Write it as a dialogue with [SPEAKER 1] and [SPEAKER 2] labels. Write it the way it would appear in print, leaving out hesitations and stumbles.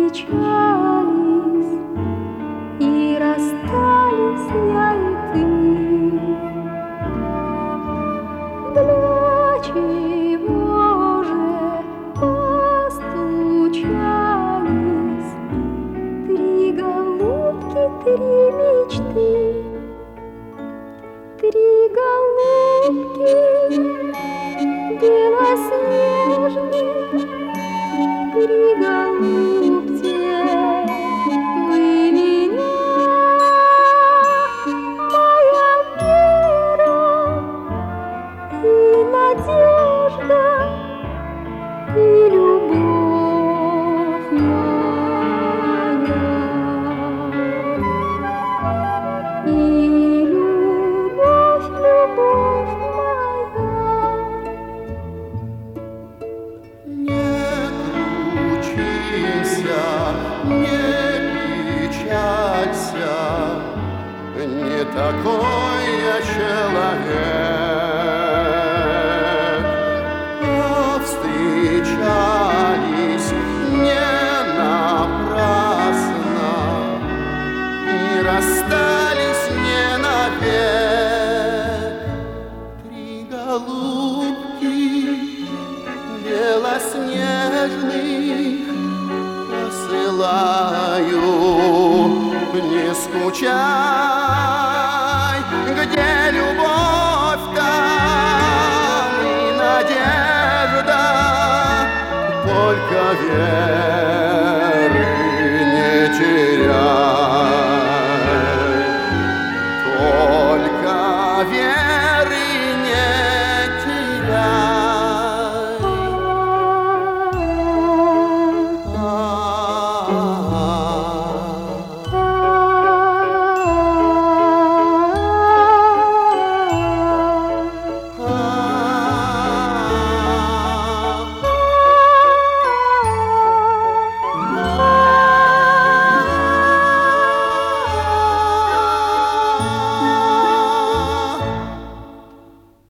[SPEAKER 1] встречались, и расстались я и ты. Для чего же постучались три голубки, три мечты? Три голубки белоснежные, три голубки, вы меня, моя вера и надежда, и любовь моя, и любовь
[SPEAKER 2] не печалься, не такой я человек. Встречались не напрасно и расстались не навек. Три голубки белоснежных посылаю, не скучай, где любовь, там и надежда, только верь.